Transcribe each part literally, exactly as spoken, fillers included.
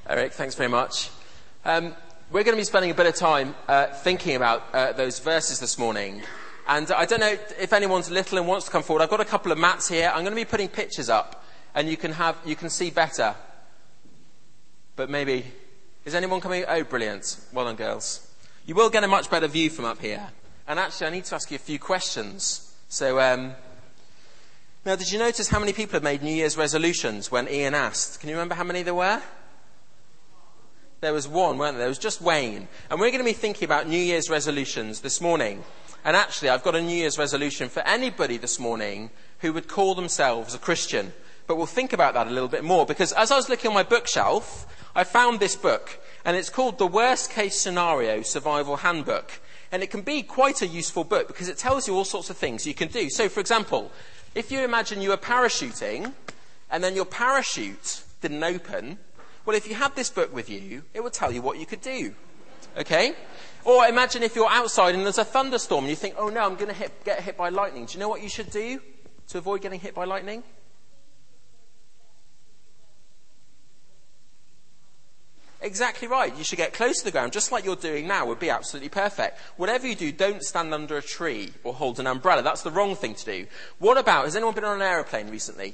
Eric, thanks very much. Um, we're going to be spending a bit of time uh, thinking about uh, those verses this morning. And I don't know if anyone's little and wants to come forward. I've got a couple of mats here. I'm going to be putting pictures up, and you can have you can see better. But maybe, is anyone coming? Oh, brilliant. Well done, girls. You will get a much better view from up here. And actually, I need to ask you a few questions. So, um, now, did you notice how many people have made New Year's resolutions when Ian asked? Can you remember how many there were? There was one, weren't there? There was just Wayne. And we're going to be thinking about New Year's resolutions this morning. And actually, I've got a New Year's resolution for anybody this morning who would call themselves a Christian. But we'll think about that a little bit more, because as I was looking on my bookshelf, I found this book, and it's called The Worst Case Scenario Survival Handbook. And it can be quite a useful book because it tells you all sorts of things you can do. So, for example, if you imagine you were parachuting and then your parachute didn't open, well, if you had this book with you, it would tell you what you could do. Okay? Or imagine if you're outside and there's a thunderstorm and you think, oh no, I'm going to hit, get hit by lightning. Do you know what you should do to avoid getting hit by lightning? Exactly right. You should get close to the ground, just like you're doing now would be absolutely perfect. Whatever you do, don't stand under a tree or hold an umbrella. That's the wrong thing to do. What about, has anyone been on an aeroplane recently?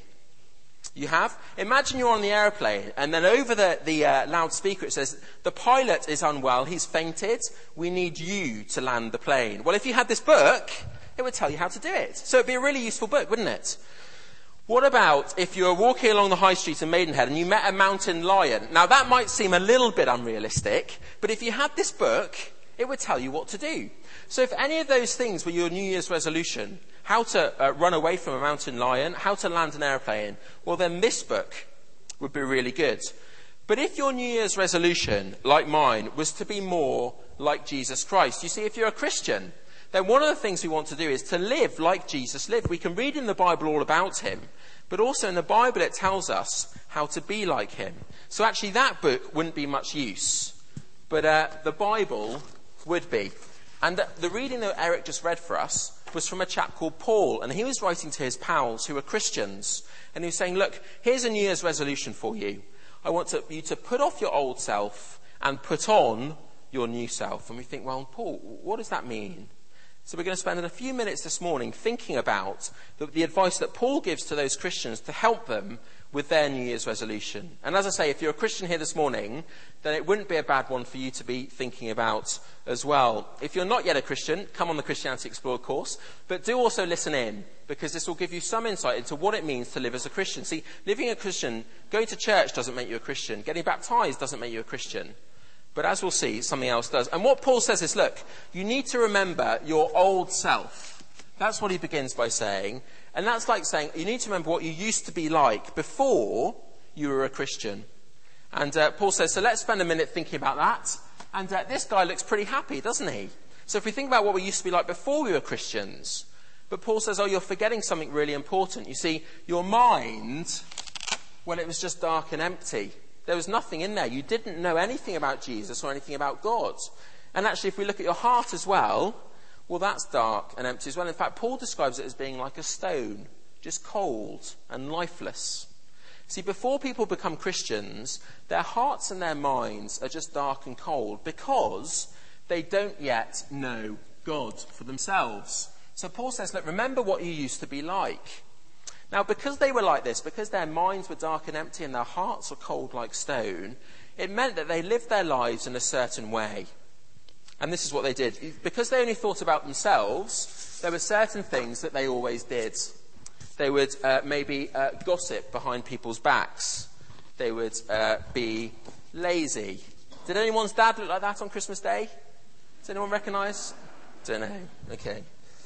You have? Imagine you're on the aeroplane and then over the, the uh, loudspeaker it says, the pilot is unwell, he's fainted, we need you to land the plane. Well, if you had this book, it would tell you how to do it. So it'd be a really useful book, wouldn't it? What about if you were walking along the high street in Maidenhead and you met a mountain lion? Now that might seem a little bit unrealistic, but if you had this book, it would tell you what to do. So if any of those things were your New Year's resolution, how to uh, run away from a mountain lion, how to land an airplane, well then this book would be really good. But if your New Year's resolution, like mine, was to be more like Jesus Christ, you see, if you're a Christian, then one of the things we want to do is to live like Jesus lived. We can read in the Bible all about him, but also in the Bible it tells us how to be like him. So actually that book wouldn't be much use, but uh, the Bible would be. And the, the reading that Eric just read for us was from a chap called Paul, and he was writing to his pals who were Christians, and he was saying, look, here's a New Year's resolution for you. I want to, you to put off your old self and put on your new self. And we think, well, Paul, what does that mean? So we're going to spend a few minutes this morning thinking about the, the advice that Paul gives to those Christians to help them with their New Year's resolution. And as I say, if you're a Christian here this morning, then it wouldn't be a bad one for you to be thinking about as well. If you're not yet a Christian, come on the Christianity Explored course, but do also listen in, because this will give you some insight into what it means to live as a Christian. See, living a Christian, going to church doesn't make you a Christian. Getting baptized doesn't make you a Christian. But as we'll see, something else does. And what Paul says is, look, you need to remember your old self. That's what he begins by saying. And that's like saying, you need to remember what you used to be like before you were a Christian. And uh, Paul says, so let's spend a minute thinking about that. And uh, this guy looks pretty happy, doesn't he? So if we think about what we used to be like before we were Christians, but Paul says, oh, you're forgetting something really important. You see, your mind, well, it was just dark and empty. There was nothing in there. You didn't know anything about Jesus or anything about God. And actually, if we look at your heart as well, well, that's dark and empty as well. In fact, Paul describes it as being like a stone, just cold and lifeless. See, before people become Christians, their hearts and their minds are just dark and cold because they don't yet know God for themselves. So Paul says, look, remember what you used to be like. Now, because they were like this, because their minds were dark and empty and their hearts were cold like stone, it meant that they lived their lives in a certain way. And this is what they did. Because they only thought about themselves, there were certain things that they always did. They would uh, maybe uh, gossip behind people's backs. They would uh, be lazy. Did anyone's dad look like that on Christmas Day? Does anyone recognise? Don't know. Okay.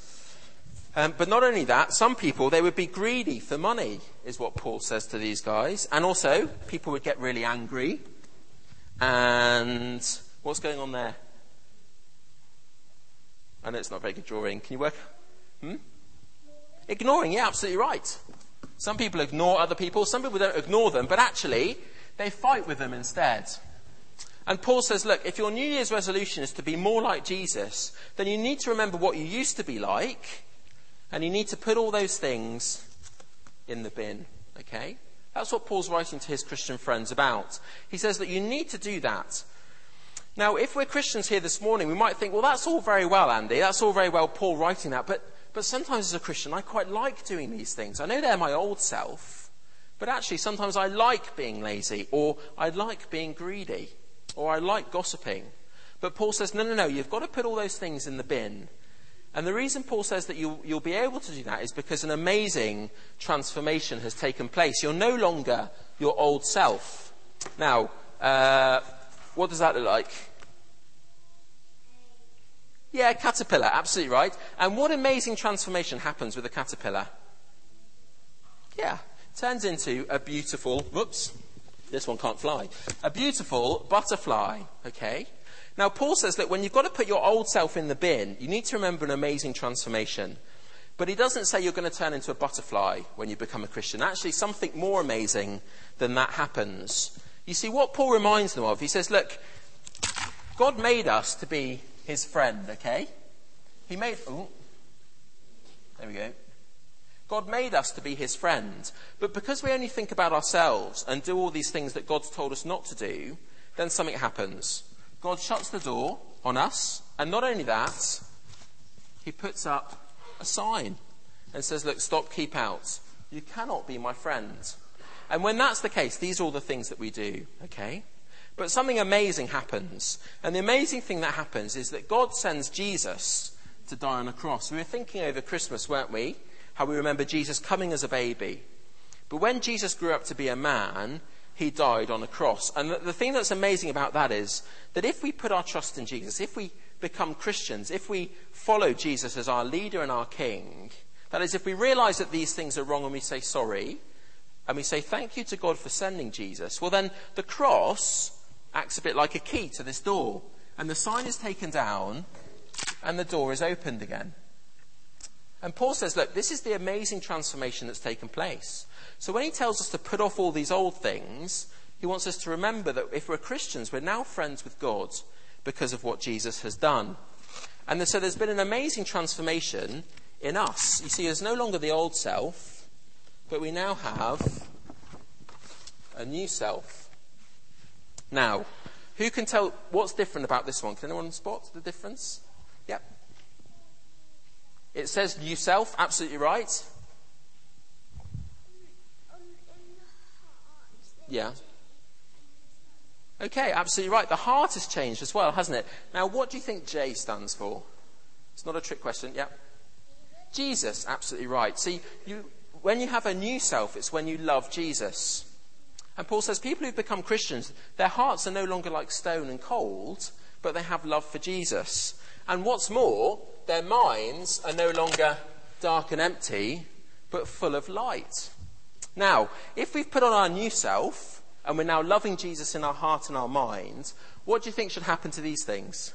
Um, but not only that, some people, they would be greedy for money, is what Paul says to these guys. And also, people would get really angry. And what's going on there? I know it's not very good drawing. Can you work? Hmm? Ignoring, yeah, absolutely right. Some people ignore other people. Some people don't ignore them, but actually, they fight with them instead. And Paul says, look, if your New Year's resolution is to be more like Jesus, then you need to remember what you used to be like. And you need to put all those things in the bin, okay? That's what Paul's writing to his Christian friends about. He says that you need to do that. Now, if we're Christians here this morning, we might think, well, that's all very well, Andy. That's all very well, Paul writing that. But, but sometimes as a Christian, I quite like doing these things. I know they're my old self, but actually sometimes I like being lazy, or I like being greedy, or I like gossiping. But Paul says, no, no, no, you've got to put all those things in the bin. And the reason Paul says that you'll, you'll be able to do that is because an amazing transformation has taken place. You're no longer your old self. Now, uh, what does that look like? Yeah, caterpillar, absolutely right. And what amazing transformation happens with a caterpillar? Yeah, turns into a beautiful, whoops, this one can't fly, a beautiful butterfly, okay? Now, Paul says that when you've got to put your old self in the bin, you need to remember an amazing transformation. But he doesn't say you're going to turn into a butterfly when you become a Christian. Actually, something more amazing than that happens. You see, what Paul reminds them of, he says, look, God made us to be his friend, okay? He made... Oh, there we go. God made us to be his friend. But because we only think about ourselves and do all these things that God's told us not to do, then something happens. God shuts the door on us, and not only that, he puts up a sign and says, look, stop, keep out. You cannot be my friend. And when that's the case, these are all the things that we do, okay? But something amazing happens. And the amazing thing that happens is that God sends Jesus to die on a cross. We were thinking over Christmas, weren't we? How we remember Jesus coming as a baby. But when Jesus grew up to be a man, he died on a cross. And the, the thing that's amazing about that is that if we put our trust in Jesus, if we become Christians, if we follow Jesus as our leader and our king, that is, if we realize that these things are wrong and we say sorry, and we say thank you to God for sending Jesus, well then the cross acts a bit like a key to this door. And the sign is taken down and the door is opened again. And Paul says, look, this is the amazing transformation that's taken place. So when he tells us to put off all these old things, he wants us to remember that if we're Christians, we're now friends with God because of what Jesus has done. And so there's been an amazing transformation in us. You see, there's no longer the old self, but we now have a new self. Now, who can tell what's different about this one? Can anyone spot the difference? Yep. It says new self, absolutely right. Yeah. Okay, absolutely right. The heart has changed as well, hasn't it? Now, what do you think J stands for? It's not a trick question. Yeah. Jesus, absolutely right. See, you, when you have a new self, it's when you love Jesus. And Paul says people who've become Christians, their hearts are no longer like stone and cold, but they have love for Jesus. And what's more, their minds are no longer dark and empty, but full of light. Now, if we've put on our new self, and we're now loving Jesus in our heart and our mind, what do you think should happen to these things?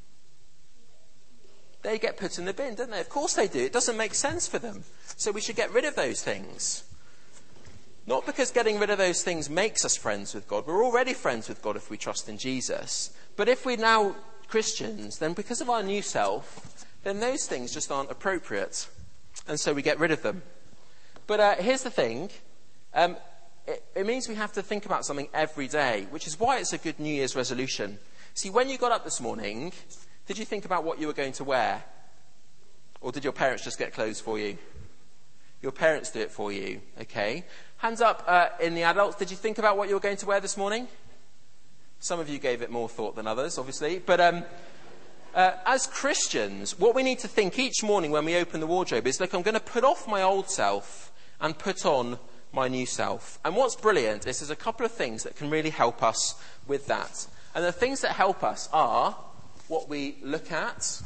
They get put in the bin, don't they? Of course they do. It doesn't make sense for them. So we should get rid of those things. Not because getting rid of those things makes us friends with God. We're already friends with God if we trust in Jesus. But if we're now Christians, then because of our new self, then those things just aren't appropriate. And so we get rid of them. But uh, here's the thing. Um, it, it means we have to think about something every day, which is why it's a good New Year's resolution. See, when you got up this morning, did you think about what you were going to wear? Or did your parents just get clothes for you? Your parents do it for you, okay? Hands up uh, in the adults. Did you think about what you were going to wear this morning? Some of you gave it more thought than others, obviously. But um, uh, as Christians, what we need to think each morning when we open the wardrobe is, look, I'm going to put off my old self and put on my new self. And what's brilliant is there's a couple of things that can really help us with that. And the things that help us are what we look at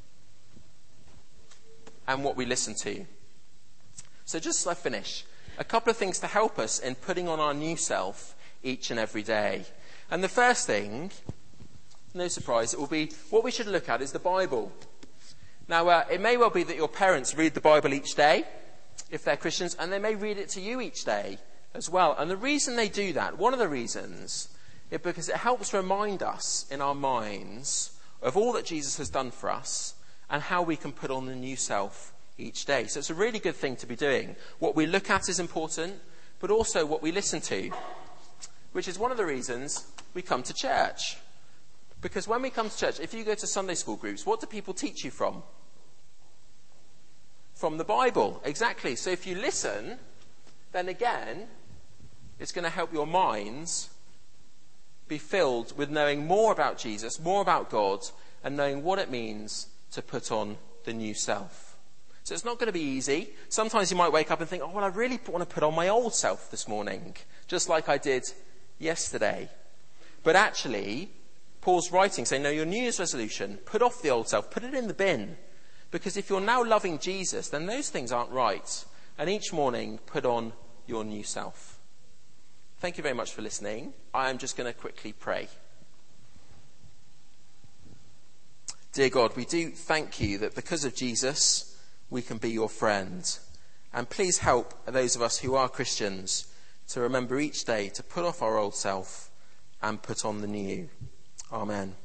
and what we listen to. So just as I finish, a couple of things to help us in putting on our new self each and every day. And the first thing, no surprise, it will be what we should look at is the Bible. Now, uh, it may well be that your parents read the Bible each day, if they're Christians, and they may read it to you each day as well. And the reason they do that, one of the reasons, is because it helps remind us in our minds of all that Jesus has done for us and how we can put on the new self each day. So it's a really good thing to be doing. What we look at is important, but also what we listen to, which is one of the reasons we come to church. Because when we come to church, if you go to Sunday school groups, what do people teach you from? From the Bible, exactly. So if you listen, then again, it's going to help your minds be filled with knowing more about Jesus, more about God, and knowing what it means to put on the new self. So it's not going to be easy. Sometimes you might wake up and think, oh, well, I really want to put on my old self this morning, just like I did yesterday. But actually, Paul's writing saying, no, your New Year's resolution, put off the old self, put it in the bin. Because if you're now loving Jesus, then those things aren't right. And each morning, put on your new self. Thank you very much for listening. I am just going to quickly pray. Dear God, we do thank you that because of Jesus, we can be your friend. And please help those of us who are Christians to remember each day to put off our old self and put on the new. Amen.